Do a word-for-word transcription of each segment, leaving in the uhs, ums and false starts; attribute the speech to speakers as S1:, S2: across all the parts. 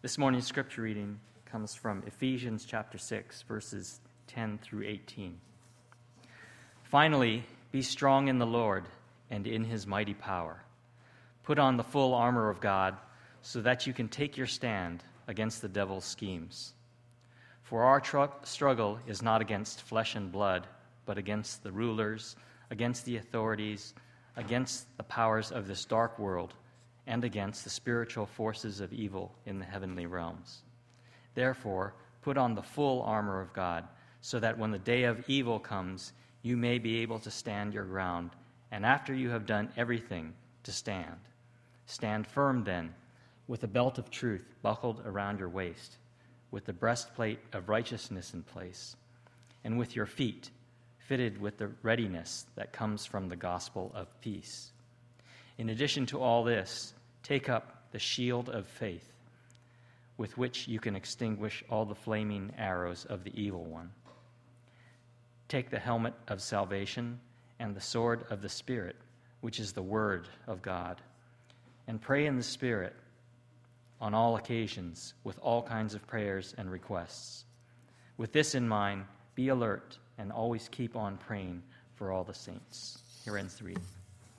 S1: This morning's scripture reading comes from Ephesians chapter six, verses ten through eighteen. Finally, be strong in the Lord and in his mighty power. Put on the full armor of God so that you can take your stand against the devil's schemes. For our tr- struggle is not against flesh and blood, but against the rulers, against the authorities, against the powers of this dark world, and against the spiritual forces of evil in the heavenly realms. Therefore, put on the full armor of God, so that when the day of evil comes, you may be able to stand your ground, and after you have done everything, to stand. Stand firm then, with a belt of truth buckled around your waist, with the breastplate of righteousness in place, and with your feet fitted with the readiness that comes from the gospel of peace. In addition to all this, take up the shield of faith, with which you can extinguish all the flaming arrows of the evil one. Take the helmet of salvation and the sword of the Spirit, which is the word of God, and pray in the Spirit on all occasions with all kinds of prayers and requests. With this in mind, be alert and always keep on praying for all the saints. Here ends the reading.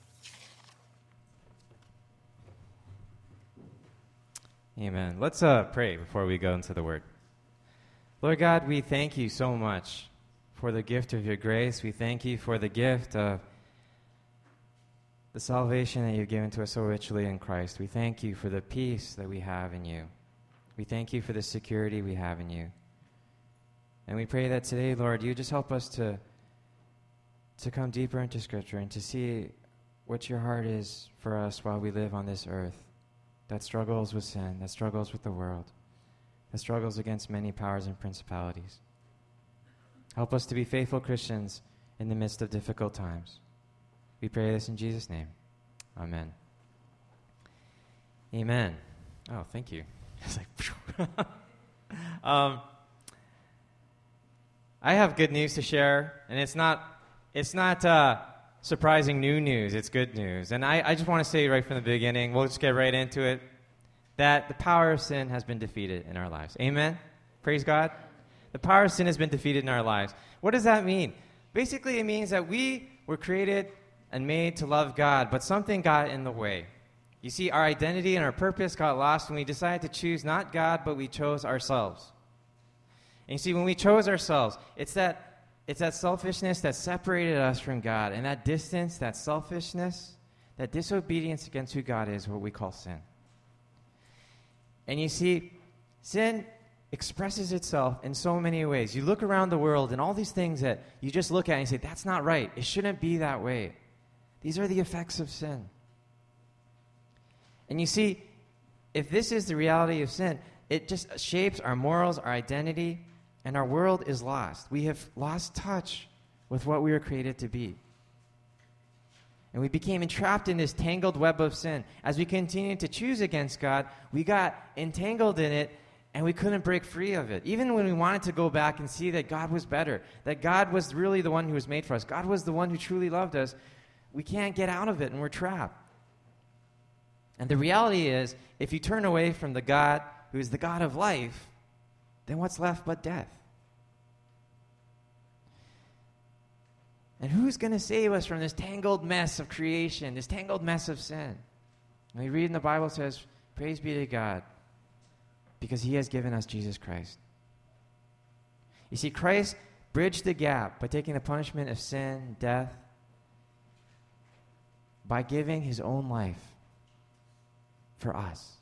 S2: Amen. Let's uh, pray before we go into the Word. Lord God, we thank you so much for the gift of your grace. We thank you for the gift of the salvation that you've given to us so richly in Christ. We thank you for the peace that we have in you. We thank you for the security we have in you. And we pray that today, Lord, you just help us to, to come deeper into Scripture and to see what your heart is for us while we live on this earth that struggles with sin, that struggles with the world, that struggles against many powers and principalities. Help us to be faithful Christians in the midst of difficult times. We pray this in Jesus' name. Amen. Amen. Oh, thank you. It's like, um, I have good news to share, and it's not, it's not uh, surprising new news. It's good news. And I, I just want to say right from the beginning, we'll just get right into it, that the power of sin has been defeated in our lives. Amen? Praise God. The power of sin has been defeated in our lives. What does that mean? Basically, it means that we were created and made to love God, but something got in the way. You see, our identity and our purpose got lost when we decided to choose not God, but we chose ourselves. And you see, when we chose ourselves, it's that it's that selfishness that separated us from God, and that distance, that selfishness, that disobedience against who God is, what we call sin. And you see, sin expresses itself in so many ways. You look around the world, and all these things that you just look at and you say, that's not right. It shouldn't be that way. These are the effects of sin. And you see, if this is the reality of sin, it just shapes our morals, our identity, and our world is lost. We have lost touch with what we were created to be. And we became entrapped in this tangled web of sin. As we continued to choose against God, we got entangled in it, and we couldn't break free of it. Even when we wanted to go back and see that God was better, that God was really the one who was made for us, God was the one who truly loved us, we can't get out of it, and we're trapped. And the reality is, if you turn away from the God who is the God of life, then what's left but death? And who's going to save us from this tangled mess of creation, this tangled mess of sin? And we read in the Bible, it says, praise be to God, because he has given us Jesus Christ. You see, Christ bridged the gap by taking the punishment of sin, death, by giving his own life for us.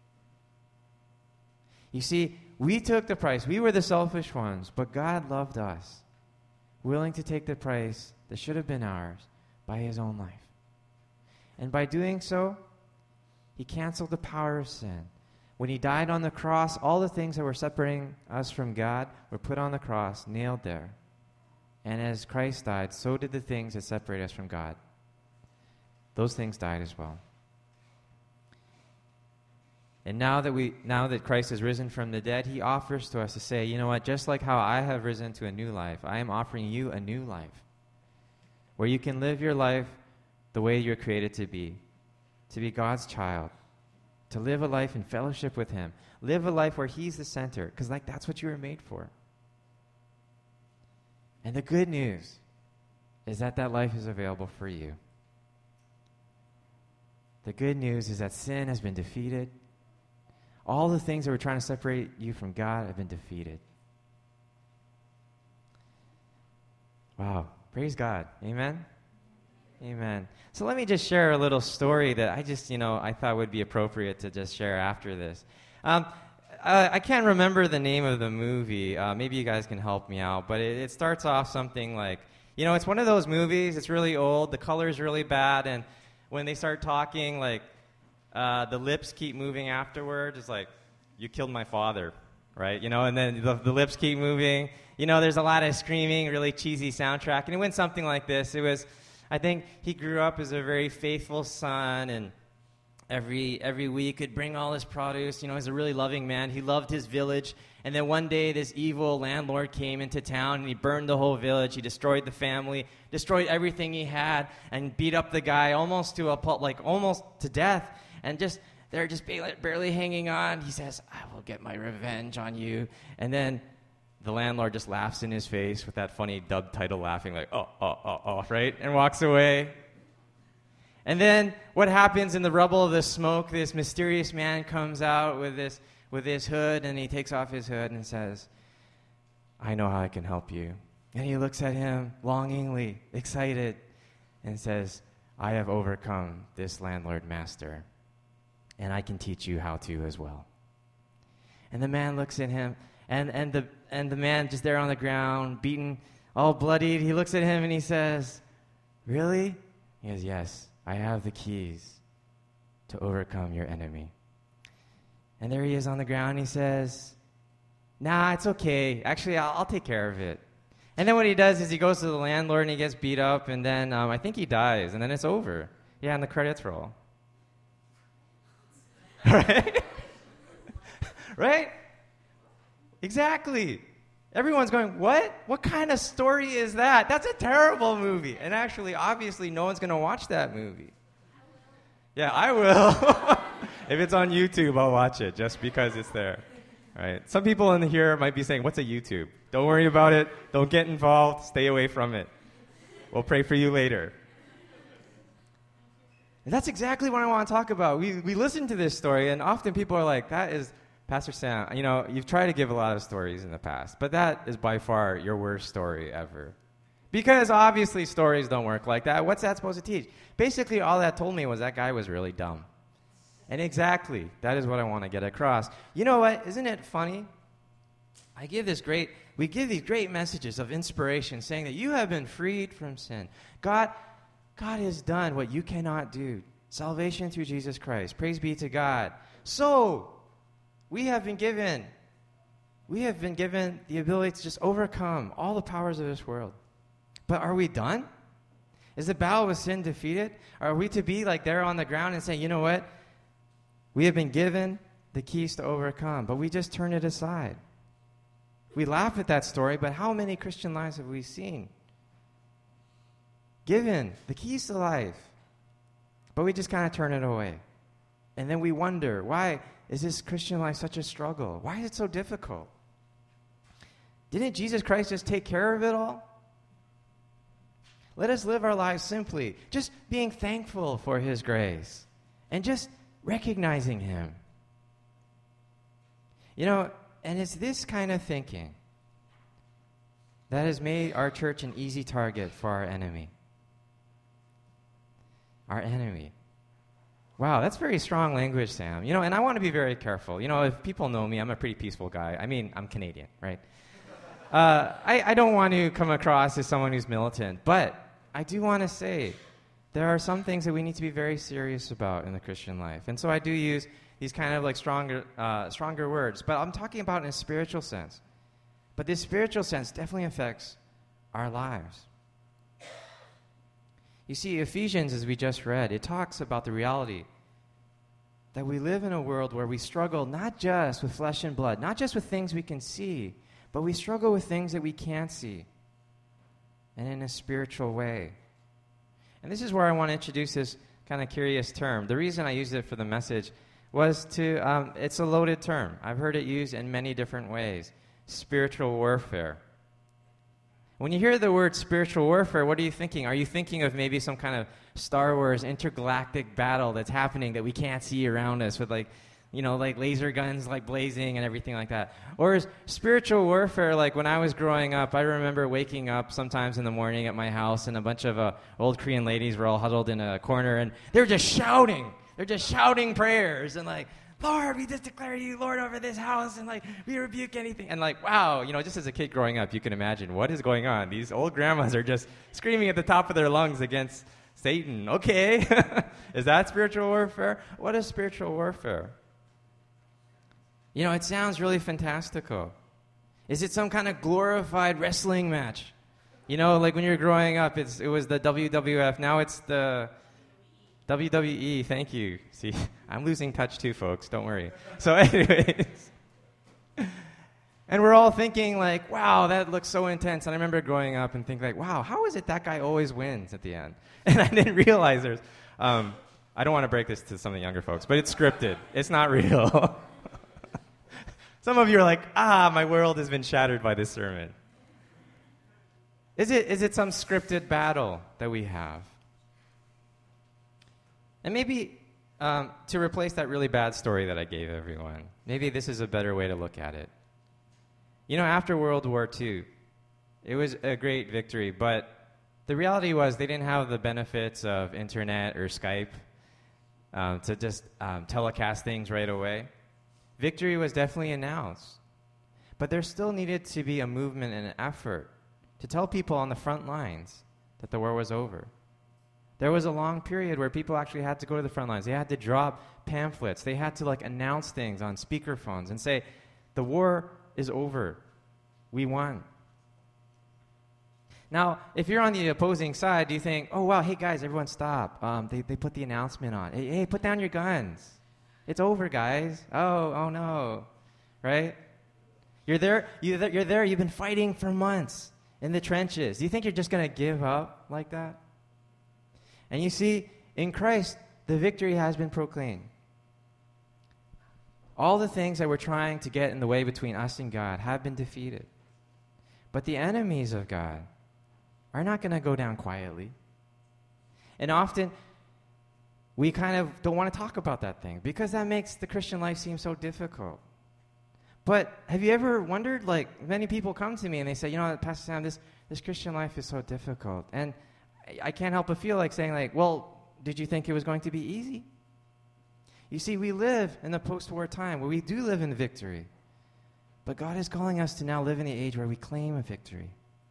S2: You see, we took the price. We were the selfish ones, but God loved us, willing to take the price that should have been ours by his own life. And by doing so, he canceled the power of sin. When he died on the cross, all the things that were separating us from God were put on the cross, nailed there. And as Christ died, so did the things that separate us from God. Those things died as well. And now that we, now that Christ has risen from the dead, he offers to us to say, you know what, just like how I have risen to a new life, I am offering you a new life, where you can live your life the way you're created to be, to be God's child, to live a life in fellowship with him. Live a life where he's the center, because like that's what you were made for. And the good news is that that life is available for you. The good news is that sin has been defeated. All the things that were trying to separate you from God have been defeated. Wow. Praise God. Amen? Amen. So let me just share a little story that I just, you know, I thought would be appropriate to just share after this. Um, I, I can't remember the name of the movie. Uh, maybe you guys can help me out. But it, it starts off something like, you know, it's one of those movies. It's really old. The color's really bad. And when they start talking, like, uh, the lips keep moving afterwards. It's like, you killed my father, right? You know, and then the, the lips keep moving. You know, there's a lot of screaming, really cheesy soundtrack. And it went something like this. It was, I think he grew up as a very faithful son, and every every week he'd bring all his produce. You know, he's a really loving man. He loved his village. And then one day this evil landlord came into town, and he burned the whole village. He destroyed the family, destroyed everything he had, and beat up the guy almost to a like almost to death. And just they're just barely hanging on. He says, "I will get my revenge on you." And then the landlord just laughs in his face with that funny dub title laughing, like, oh, oh, oh, oh, right? And walks away. And then what happens in the rubble of the smoke, this mysterious man comes out with this with his hood, and he takes off his hood and says, "I know how I can help you." And he looks at him longingly, excited, and says, "I have overcome this landlord master, and I can teach you how to as well." And the man looks at him, and, and the and the man just there on the ground, beaten, all bloodied, he looks at him and he says, "Really?" He goes, "Yes, I have the keys to overcome your enemy." And there he is on the ground. He says, "Nah, it's okay. Actually, I'll, I'll take care of it." And then what he does is he goes to the landlord and he gets beat up, and then um, I think he dies, and then it's over. Yeah, and the credits roll. Right? Right? Exactly. Everyone's going, what? What kind of story is that? That's a terrible movie. And actually, obviously, no one's going to watch that movie. Yeah, I will. If it's on YouTube, I'll watch it just because it's there. Right? Some people in here might be saying, what's a YouTube? Don't worry about it. Don't get involved. Stay away from it. We'll pray for you later. And that's exactly what I want to talk about. We we listen to this story, and often people are like, that is, Pastor Sam, you know, you've tried to give a lot of stories in the past, but that is by far your worst story ever. Because obviously stories don't work like that. What's that supposed to teach? Basically, all that told me was that guy was really dumb. And exactly, that is what I want to get across. You know what? Isn't it funny? I give this great, we give these great messages of inspiration saying that you have been freed from sin. God, God has done what you cannot do. Salvation through Jesus Christ. Praise be to God. So, we have been given, we have been given the ability to just overcome all the powers of this world. But are we done? Is the battle with sin defeated? Are we to be like there on the ground and say, you know what? We have been given the keys to overcome, but we just turn it aside. We laugh at that story, but how many Christian lives have we seen? Given the keys to life, but we just kind of turn it away. And then we wonder, why is this Christian life such a struggle? Why is it so difficult? Didn't Jesus Christ just take care of it all? Let us live our lives simply, just being thankful for his grace and just recognizing him. You know, and it's this kind of thinking that has made our church an easy target for our enemy. Our enemy. Wow, that's very strong language, Sam. You know, and I want to be very careful. You know, if people know me, I'm a pretty peaceful guy. I mean, I'm Canadian, right? Uh, I, I don't want to come across as someone who's militant, but I do want to say there are some things that we need to be very serious about in the Christian life. And so I do use these kind of like stronger, uh, stronger words, but I'm talking about in a spiritual sense. But this spiritual sense definitely affects our lives. You see, Ephesians, as we just read, it talks about the reality that we live in a world where we struggle not just with flesh and blood, not just with things we can see, but we struggle with things that we can't see, and in a spiritual way. And this is where I want to introduce this kind of curious term. The reason I used it for the message was to, um, it's a loaded term. I've heard it used in many different ways. Spiritual warfare. When you hear the word spiritual warfare, what are you thinking? Are you thinking of maybe some kind of Star Wars intergalactic battle that's happening that we can't see around us with like, you know, like laser guns like blazing and everything like that? Or is spiritual warfare like when I was growing up, I remember waking up sometimes in the morning at my house and a bunch of uh, old Korean ladies were all huddled in a corner and they were just shouting. They're just shouting prayers and like, Lord, we just declare you Lord over this house, and like we rebuke anything. And like, wow, you know, just as a kid growing up, you can imagine what is going on. These old grandmas are just screaming at the top of their lungs against Satan. Okay, is that spiritual warfare? What is spiritual warfare? You know, it sounds really fantastical. Is it some kind of glorified wrestling match? You know, like when you're growing up, it's it was the W W F. Now it's the W W E, thank you. See, I'm losing touch too, folks. Don't worry. So anyways. And we're all thinking like, wow, that looks so intense. And I remember growing up and thinking like, wow, how is it that guy always wins at the end? And I didn't realize there's, um, I don't want to break this to some of the younger folks, but it's scripted. It's not real. Some of you are like, ah, my world has been shattered by this sermon. Is it, is it some scripted battle that we have? And maybe um, to replace that really bad story that I gave everyone, maybe this is a better way to look at it. You know, after World War Two, it was a great victory, but the reality was they didn't have the benefits of internet or Skype um, to just um, telecast things right away. Victory was definitely announced, but there still needed to be a movement and an effort to tell people on the front lines that the war was over. There was a long period where people actually had to go to the front lines. They had to drop pamphlets. They had to like announce things on speakerphones and say, the war is over. We won. Now, if you're on the opposing side, do you think, oh, wow, hey, guys, everyone stop. Um, they, they put the announcement on. Hey, hey, put down your guns. It's over, guys. Oh, oh, no. Right? You're there, you're there, you're there. You've been fighting for months in the trenches. Do you think you're just going to give up like that? And you see, in Christ, the victory has been proclaimed. All the things that were trying to get in the way between us and God have been defeated. But the enemies of God are not going to go down quietly. And often, we kind of don't want to talk about that thing because that makes the Christian life seem so difficult. But have you ever wondered, like, many people come to me and they say, you know, Pastor Sam, this, this Christian life is so difficult. And I can't help but feel like saying, like, well, did you think it was going to be easy? You see, we live in the post-war time where we do live in victory. But God is calling us to now live in the age where we claim a victory.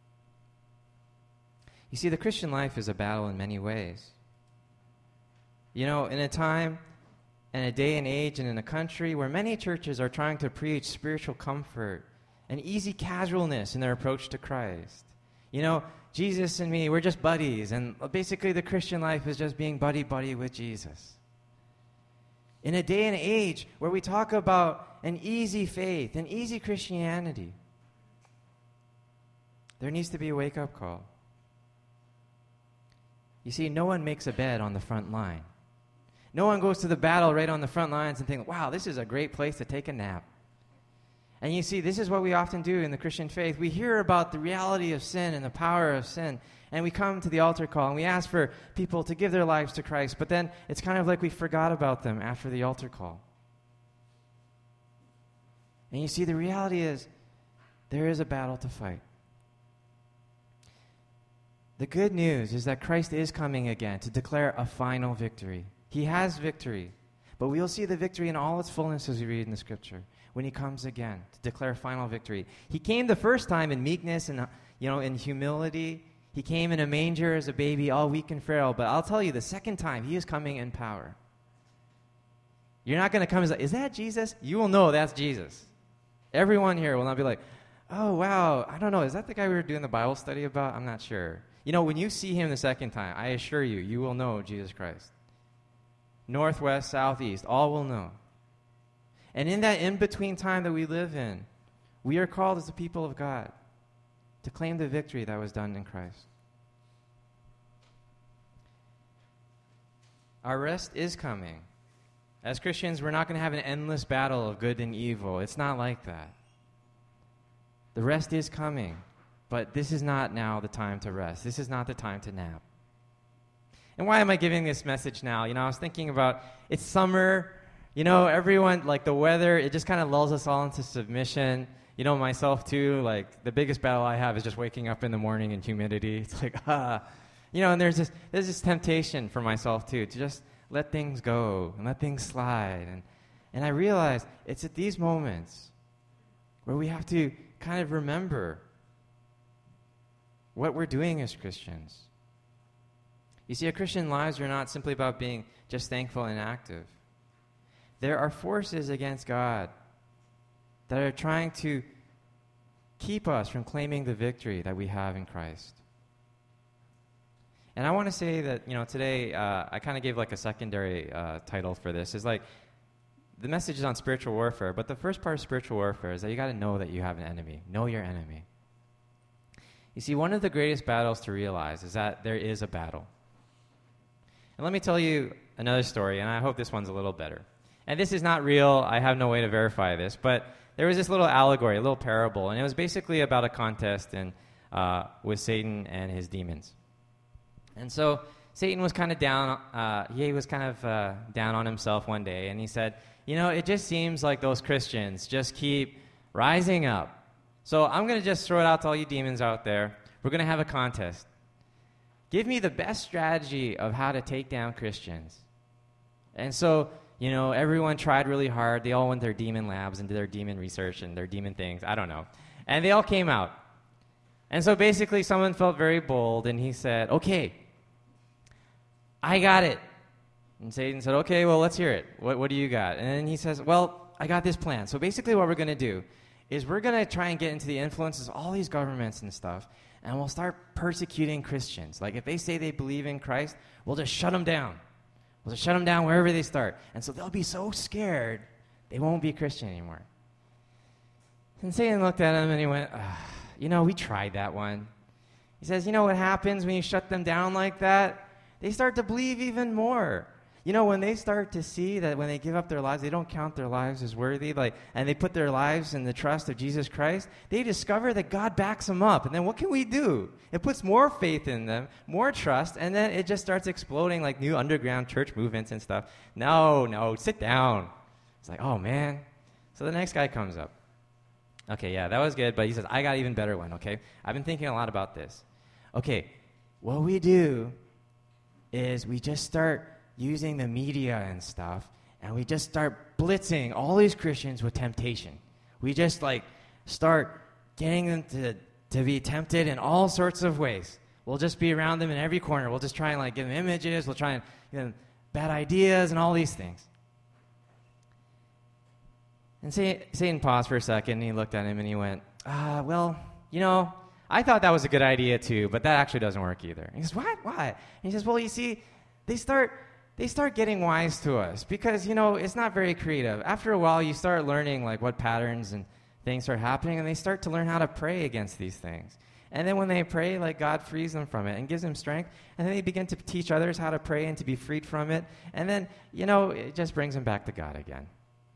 S2: You see, the Christian life is a battle in many ways. You know, in a time and a day and age and in a country where many churches are trying to preach spiritual comfort and easy casualness in their approach to Christ. You know, Jesus and me, we're just buddies, and basically the Christian life is just being buddy-buddy with Jesus. In a day and age where we talk about an easy faith, an easy Christianity, there needs to be a wake-up call. You see, no one makes a bed on the front line. No one goes to the battle right on the front lines and thinks, wow, this is a great place to take a nap. And you see, this is what we often do in the Christian faith. We hear about the reality of sin and the power of sin, and we come to the altar call, and we ask for people to give their lives to Christ, but then it's kind of like we forgot about them after the altar call. And you see, the reality is, there is a battle to fight. The good news is that Christ is coming again to declare a final victory. He has victory, but we'll see the victory in all its fullness as we read in the Scripture when he comes again to declare final victory. He came the first time in meekness and, you know, in humility. He came in a manger as a baby, all weak and frail. But I'll tell you, the second time, he is coming in power. You're not going to come and say, is that Jesus? You will know that's Jesus. Everyone here will not be like, oh, wow, I don't know. Is that the guy we were doing the Bible study about? I'm not sure. You know, when you see him the second time, I assure you, you will know Jesus Christ. North, west, south, east, all will know. And in that in-between time that we live in, we are called as the people of God to claim the victory that was done in Christ. Our rest is coming As Christians, we're not going to have an endless battle of good and evil. It's not like that. The rest is coming, but this is not now the time to rest. This is not the time to nap. And why am I giving this message now? You know, I was thinking about, it's summer, you know, everyone, like the weather, it just kind of lulls us all into submission. You know, myself too, like the biggest battle I have is just waking up in the morning in humidity. It's like, ah. You know, and there's this, there's this temptation for myself too, to just let things go and let things slide. And, and I realize it's at these moments where we have to kind of remember what we're doing as Christians. You see, our Christian lives are not simply about being just thankful and active. There are forces against God that are trying to keep us from claiming the victory that we have in Christ. And I want to say that, you know, today uh, I kind of gave like a secondary uh, title for this. It's like, the message is on spiritual warfare, but the first part of spiritual warfare is that you got to know that you have an enemy. Know your enemy. You see, one of the greatest battles to realize is that there is a battle. And let me tell you another story, and I hope this one's a little better. And this is not real. I have no way to verify this, but there was this little allegory, a little parable, and it was basically about a contest in, uh, with Satan and his demons. And so Satan was kind of down, uh, he was kind of uh, down on himself one day, and he said, you know, it just seems like those Christians just keep rising up. So I'm going to just throw it out to all you demons out there. We're going to have a contest. Give me the best strategy of how to take down Christians. And so, you know, everyone tried really hard. They all went to their demon labs and did their demon research and their demon things. I don't know. And they all came out. And so basically someone felt very bold, and he said, okay, I got it. And Satan said, okay, well, let's hear it. What, what do you got? And then he says, well, I got this plan. So basically what we're going to do is we're going to try and get into the influences of all these governments and stuff, and we'll start persecuting Christians. Like if they say they believe in Christ, we'll just shut them down. We'll just shut them down wherever they start. And so they'll be so scared, they won't be Christian anymore. And Satan looked at him and he went, you know, we tried that one. He says, you know what happens when you shut them down like that? They start to believe even more. You know, when they start to see that when they give up their lives, they don't count their lives as worthy, like, and they put their lives in the trust of Jesus Christ, they discover that God backs them up. And then what can we do? It puts more faith in them, more trust, and then it just starts exploding like new underground church movements and stuff. No, no, sit down. It's like, oh, man. So the next guy comes up. Okay, yeah, that was good, but he says, I got an even better one, okay? I've been thinking a lot about this. Okay, what we do is we just start using the media and stuff, and we just start blitzing all these Christians with temptation. We just, like, start getting them to, to be tempted in all sorts of ways. We'll just be around them in every corner. We'll just try and, like, give them images. We'll try and give them bad ideas and all these things. And Satan paused for a second, and he looked at him, and he went, uh, well, you know, I thought that was a good idea, too, but that actually doesn't work either. And he says, what? Why? And he says, well, you see, they start... they start getting wise to us because, you know, it's not very creative. After a while, you start learning, like, what patterns and things are happening, and they start to learn how to pray against these things. And then when they pray, like, God frees them from it and gives them strength, and then they begin to teach others how to pray and to be freed from it, and then, you know, it just brings them back to God again.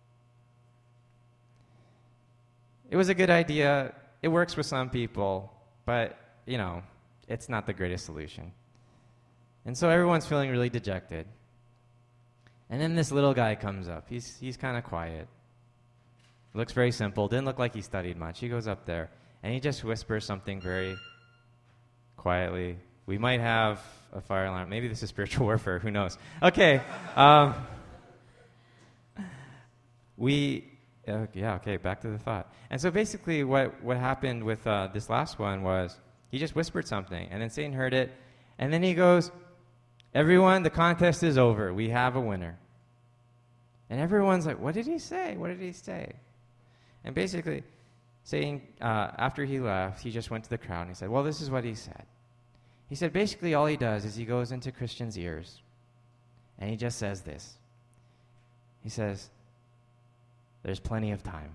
S2: It was a good idea. It works with some people, but, you know, it's not the greatest solution. And so everyone's feeling really dejected. And then this little guy comes up. He's he's kind of quiet. Looks very simple. Didn't look like he studied much. He goes up there, and he just whispers something very quietly. We might have a fire alarm. Maybe this is spiritual warfare. Who knows? Okay. Um, we, uh, yeah, okay, back to the thought. And so basically what, what happened with uh, this last one was he just whispered something, and then Satan heard it, and then he goes, everyone, the contest is over. We have a winner. And everyone's like, what did he say? What did he say? And basically, Satan, uh, after he left, he just went to the crowd and he said, well, this is what he said. He said basically all he does is he goes into Christians' ears and he just says this. He says, there's plenty of time.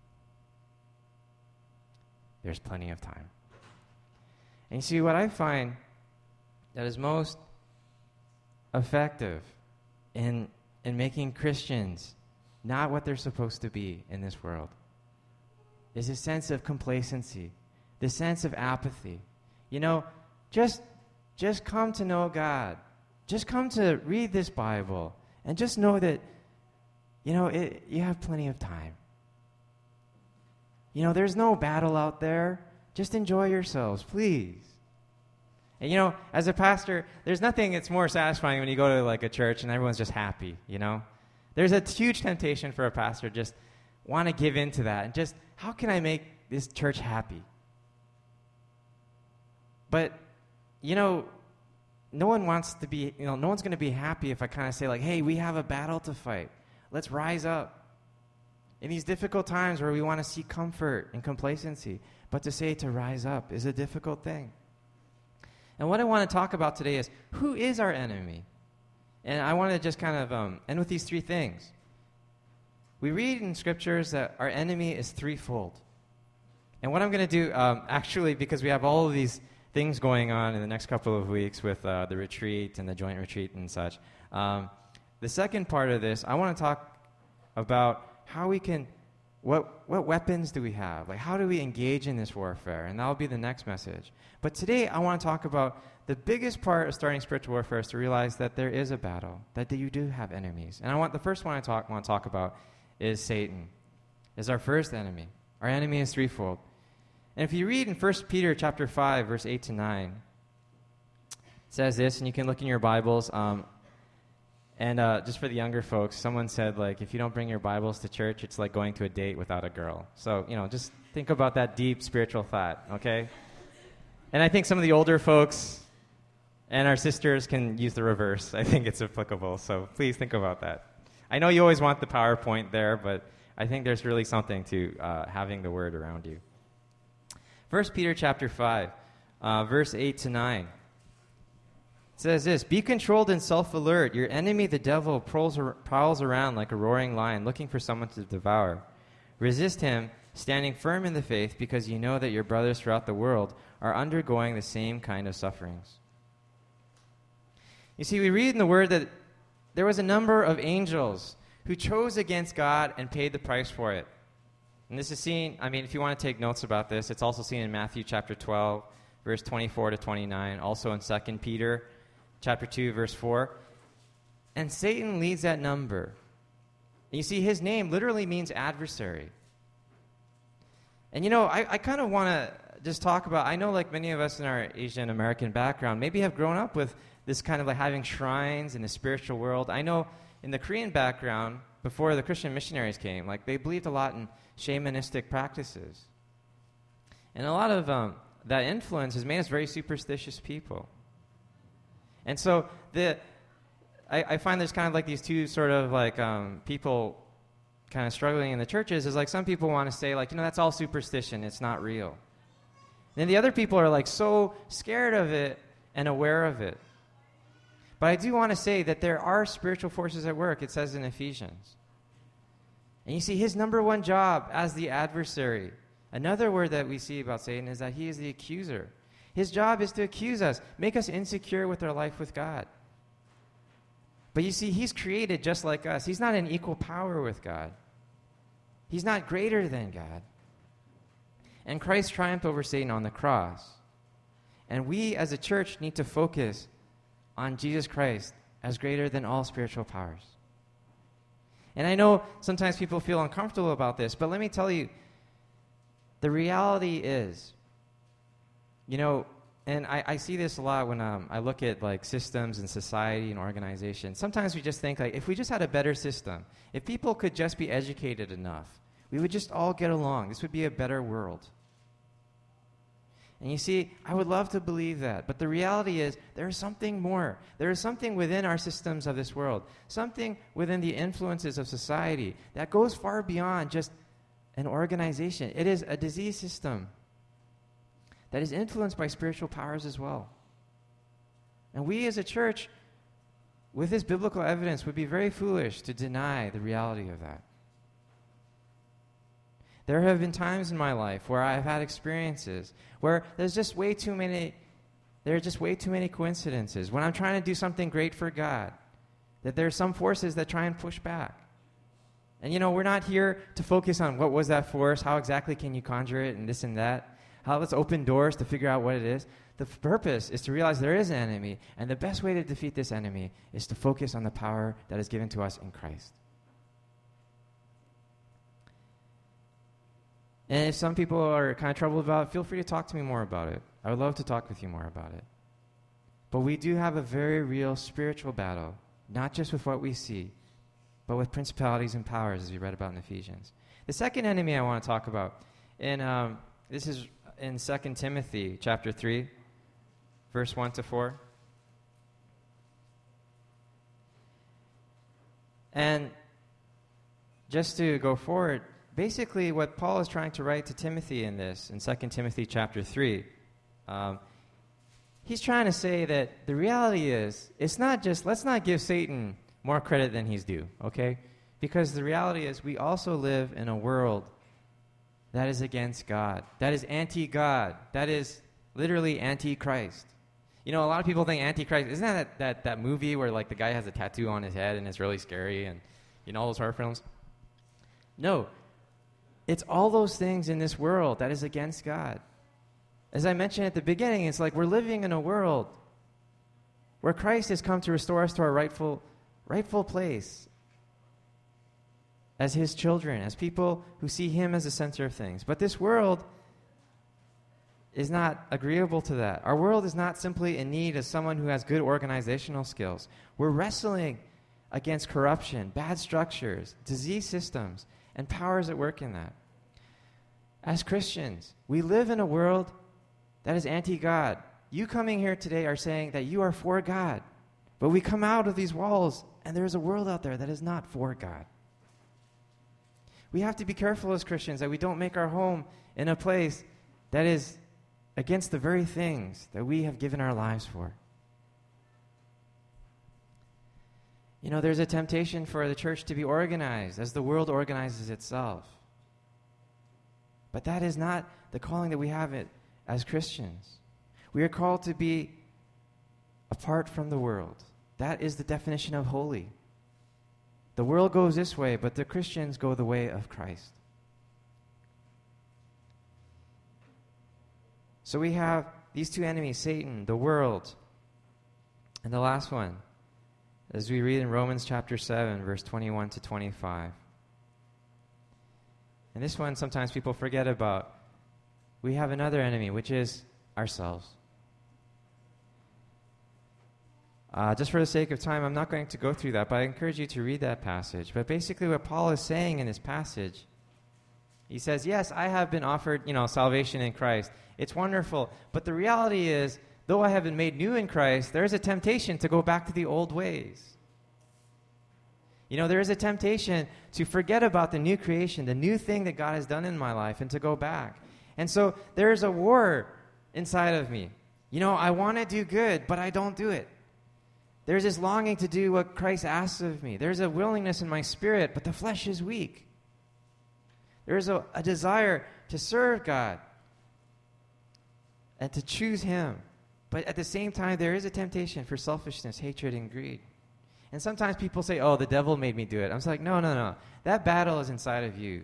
S2: There's plenty of time. And you see, what I find that is most effective in and making Christians not what they're supposed to be in this world is a sense of complacency, the sense of apathy. You know, just just come to know God. Just come to read this Bible and just know that, you know, it, you have plenty of time. You know, there's no battle out there. Just enjoy yourselves, please. And, you know, as a pastor, there's nothing that's more satisfying when you go to, like, a church and everyone's just happy, you know? There's a huge temptation for a pastor to just want to give in to that and just, how can I make this church happy? But, you know, no one wants to be, you know, no one's going to be happy if I kind of say, like, hey, we have a battle to fight. Let's rise up. In these difficult times where we want to seek comfort and complacency, but to say to rise up is a difficult thing. And what I want to talk about today is, who is our enemy? And I want to just kind of um, end with these three things. We read in scriptures that our enemy is threefold. And what I'm going to do, um, actually, because we have all of these things going on in the next couple of weeks with uh, the retreat and the joint retreat and such, um, the second part of this, I want to talk about how we can, what what weapons do we have? Like, how do we engage in this warfare? And that'll be the next message. But today, I want to talk about the biggest part of starting spiritual warfare is to realize that there is a battle, that you do have enemies. And I want the first one I talk, want to talk about is Satan, is our first enemy. Our enemy is threefold. And if you read in First Peter chapter five, verse eight to nine, it says this, and you can look in your Bibles. Um, and uh, just for the younger folks, someone said, like, if you don't bring your Bibles to church, it's like going to a date without a girl. So, you know, just think about that deep spiritual thought, okay? And I think some of the older folks and our sisters can use the reverse. I think it's applicable, so please think about that. I know you always want the PowerPoint there, but I think there's really something to uh, having the Word around you. First Peter chapter five, uh, verse eight to nine. It says this, "Be controlled and self-alert. Your enemy, the devil, prowls, ar- prowls around like a roaring lion, looking for someone to devour. Resist him, standing firm in the faith, because you know that your brothers throughout the world are undergoing the same kind of sufferings." You see, we read in the Word that there was a number of angels who chose against God and paid the price for it. And this is seen, I mean, if you want to take notes about this, it's also seen in Matthew chapter twelve, verse twenty-four to twenty-nine, also in Second Peter chapter two, verse four. And Satan leads that number. And you see, his name literally means adversary. And you know, I, I kind of want to just talk about, I know like many of us in our Asian American background maybe have grown up with this kind of like having shrines in the spiritual world. I know in the Korean background, before the Christian missionaries came, like they believed a lot in shamanistic practices. And a lot of um, that influence has made us very superstitious people. And so the I, I find there's kind of like these two sort of like um, people kind of struggling in the churches is like some people want to say like, you know, that's all superstition. It's not real. And then the other people are like so scared of it and aware of it. But I do want to say that there are spiritual forces at work, it says in Ephesians. And you see, his number one job as the adversary, another word that we see about Satan is that he is the accuser. His job is to accuse us, make us insecure with our life with God. But you see, he's created just like us. He's not in equal power with God. He's not greater than God. And Christ triumphed over Satan on the cross. And we as a church need to focus on Jesus Christ as greater than all spiritual powers. And I know sometimes people feel uncomfortable about this, but let me tell you, the reality is, you know, and I, I see this a lot when um, I look at like systems and society and organization. Sometimes we just think like, if we just had a better system, if people could just be educated enough, we would just all get along. This would be a better world. And you see, I would love to believe that, but the reality is there is something more. There is something within our systems of this world, something within the influences of society that goes far beyond just an organization. It is a disease system that is influenced by spiritual powers as well. And we as a church, with this biblical evidence, would be very foolish to deny the reality of that. There have been times in my life where I've had experiences where there's just way too many, there are just way too many coincidences. When I'm trying to do something great for God, that there are some forces that try and push back. And, you know, we're not here to focus on what was that force, how exactly can you conjure it, and this and that. How let's open doors to figure out what it is. The f- purpose is to realize there is an enemy, and the best way to defeat this enemy is to focus on the power that is given to us in Christ. And if some people are kind of troubled about it, feel free to talk to me more about it. I would love to talk with you more about it. But we do have a very real spiritual battle, not just with what we see, but with principalities and powers, as we read about in Ephesians. The second enemy I want to talk about, and um, this is in Second Timothy chapter three, verse one to four. And just to go forward, basically what Paul is trying to write to Timothy in this, in Second Timothy chapter three, um, he's trying to say that the reality is, it's not just, let's not give Satan more credit than he's due, okay? Because the reality is we also live in a world that is against God, that is anti-God, that is literally anti-Christ. You know, a lot of people think anti-Christ, isn't that, that that movie where like the guy has a tattoo on his head and it's really scary, and you know all those horror films? No, it's all those things in this world that is against God. As I mentioned at the beginning, it's like we're living in a world where Christ has come to restore us to our rightful rightful place as his children, as people who see him as the center of things. But this world is not agreeable to that. Our world is not simply in need of someone who has good organizational skills. We're wrestling against corruption, bad structures, disease systems, and powers at work in that. As Christians, we live in a world that is anti-God. You coming here today are saying that you are for God. But we come out of these walls, and there is a world out there that is not for God. We have to be careful as Christians that we don't make our home in a place that is against the very things that we have given our lives for. You know, there's a temptation for the church to be organized as the world organizes itself. But that is not the calling that we have it as Christians. We are called to be apart from the world. That is the definition of holy. The world goes this way, but the Christians go the way of Christ. So we have these two enemies, Satan, the world, and the last one, as we read in Romans chapter seven, verse twenty-one to twenty-five. And this one sometimes people forget about. We have another enemy, which is ourselves. Uh, just for the sake of time, I'm not going to go through that, but I encourage you to read that passage. But basically what Paul is saying in this passage, he says, yes, I have been offered, you know, salvation in Christ. It's wonderful. But the reality is, though I have been made new in Christ, there is a temptation to go back to the old ways. You know, there is a temptation to forget about the new creation, the new thing that God has done in my life, and to go back. And so there is a war inside of me. You know, I want to do good, but I don't do it. There's this longing to do what Christ asks of me. There's a willingness in my spirit, but the flesh is weak. There's a, a desire to serve God and to choose him. But at the same time, there is a temptation for selfishness, hatred, and greed. And sometimes people say, oh, the devil made me do it. I'm just like, no, no, no. That battle is inside of you.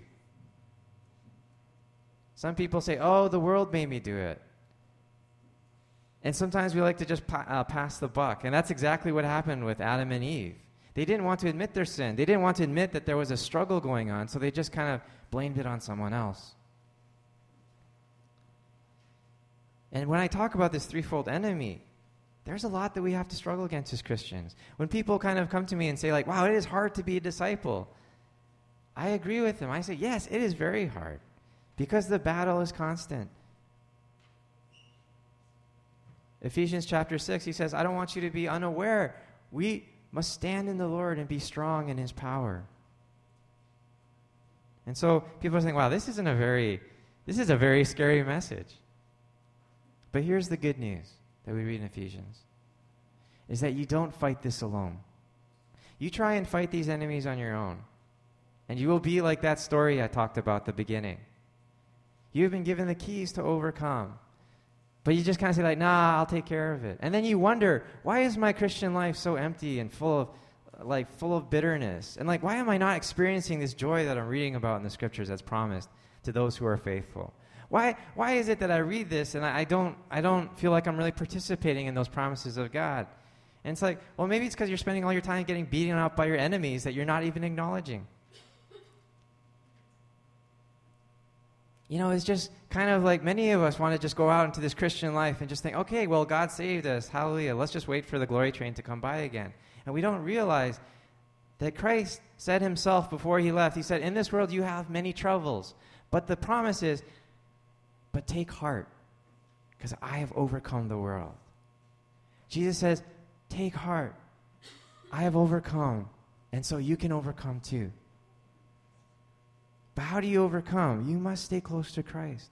S2: Some people say, oh, the world made me do it. And sometimes we like to just pa- uh, pass the buck. And that's exactly what happened with Adam and Eve. They didn't want to admit their sin. They didn't want to admit that there was a struggle going on, so they just kind of blamed it on someone else. And when I talk about this threefold enemy, there's a lot that we have to struggle against as Christians. When people kind of come to me and say, like, wow, it is hard to be a disciple, I agree with them. I say, yes, it is very hard because the battle is constant. Ephesians chapter six, he says, I don't want you to be unaware. We must stand in the Lord and be strong in his power. And so people are saying, wow, this isn't a very, this is a very scary message. But here's the good news that we read in Ephesians, is that you don't fight this alone. You try and fight these enemies on your own, and you will be like that story I talked about at the beginning. You have been given the keys to overcome. But you just kind of say like, nah, I'll take care of it. And then you wonder, why is my Christian life so empty and full of like full of bitterness. And like, why am I not experiencing this joy that I'm reading about in the scriptures that's promised to those who are faithful? Why, why is it that I read this and I, I don't, I don't feel like I'm really participating in those promises of God? And it's like, well, maybe it's because you're spending all your time getting beaten up by your enemies that you're not even acknowledging. You know, it's just kind of like many of us want to just go out into this Christian life and just think, okay, well, God saved us. Hallelujah. Let's just wait for the glory train to come by again. And we don't realize that Christ said himself before he left, he said, in this world you have many troubles. But the promise is, but take heart, because I have overcome the world. Jesus says, take heart. I have overcome, and so you can overcome too. But how do you overcome? You must stay close to Christ.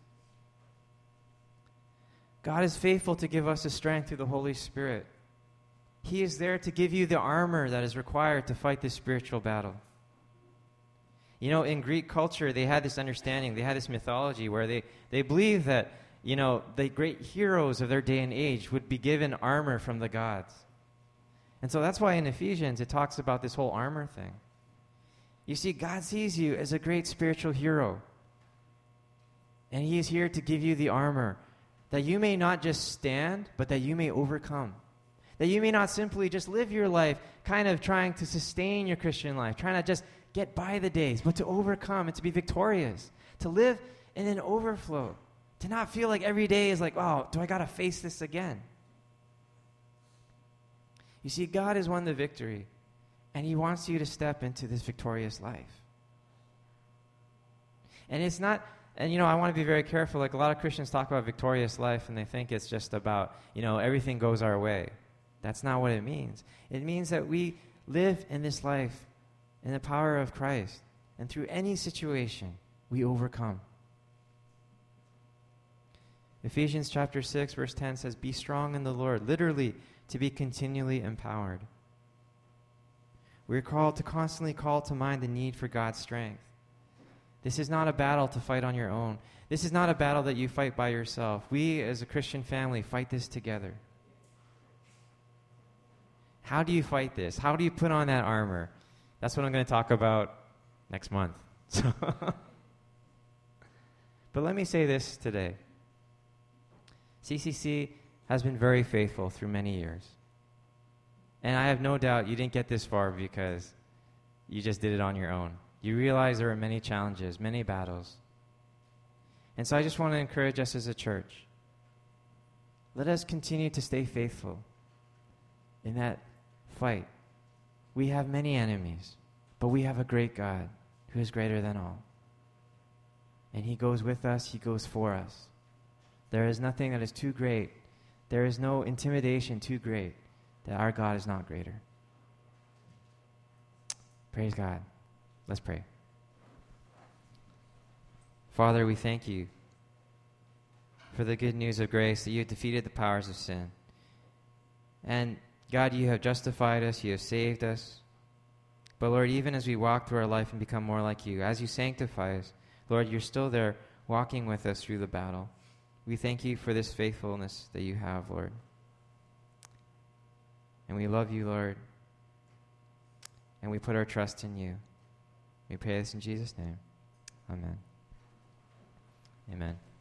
S2: God is faithful to give us the strength through the Holy Spirit. He is there to give you the armor that is required to fight this spiritual battle. You know, in Greek culture, they had this understanding, they had this mythology where they, they believed that, you know, the great heroes of their day and age would be given armor from the gods. And so that's why in Ephesians it talks about this whole armor thing. You see, God sees you as a great spiritual hero. And he is here to give you the armor that you may not just stand, but that you may overcome. That you may not simply just live your life kind of trying to sustain your Christian life, trying to just get by the days, but to overcome and to be victorious, to live in an overflow, to not feel like every day is like, oh, do I got to face this again? You see, God has won the victory. And he wants you to step into this victorious life. And it's not, and you know, I want to be very careful. Like a lot of Christians talk about victorious life and they think it's just about, you know, everything goes our way. That's not what it means. It means that we live in this life in the power of Christ. And through any situation, we overcome. Ephesians chapter six, verse ten says, be strong in the Lord. Literally, to be continually empowered. We're called to constantly call to mind the need for God's strength. This is not a battle to fight on your own. This is not a battle that you fight by yourself. We, as a Christian family, fight this together. How do you fight this? How do you put on that armor? That's what I'm going to talk about next month. So but let me say this today. C C C has been very faithful through many years. And I have no doubt you didn't get this far because you just did it on your own. You realize there are many challenges, many battles. And so I just want to encourage us as a church. Let us continue to stay faithful in that fight. We have many enemies, but we have a great God who is greater than all. And he goes with us, he goes for us. There is nothing that is too great. There is no intimidation too great that our God is not greater. Praise God. Let's pray. Father, we thank you for the good news of grace that you have defeated the powers of sin. And God, you have justified us, you have saved us. But Lord, even as we walk through our life and become more like you, as you sanctify us, Lord, you're still there walking with us through the battle. We thank you for this faithfulness that you have, Lord. And we love you, Lord. And we put our trust in you. We pray this in Jesus' name. Amen. Amen.